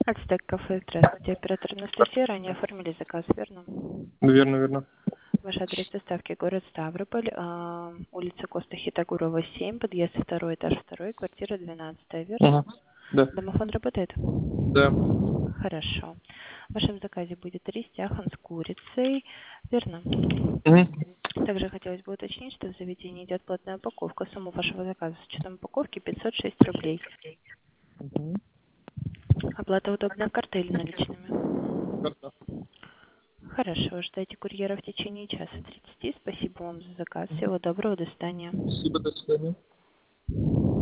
Ацтек кафе, здравствуйте. Оператор Анастасия, ранее оформили заказ, верно? Верно, верно. Ваш адрес доставки город Ставрополь, улица Коста Хитагурова, 7, подъезд 2, этаж 2, квартира 12, верно? Ага. Да. Домофон работает? Да. Хорошо. В вашем заказе будет рис тяхан с курицей, верно? Мгм. Также хотелось бы уточнить, что в заведении идет платная упаковка. Сумма вашего заказа с учетом упаковки 506 рублей. Мгм. Оплата удобная картой или наличными? Карта. Хорошо, ждайте курьера в течение часа 30. Спасибо вам за заказ. Всего доброго, до свидания. Спасибо, до свидания.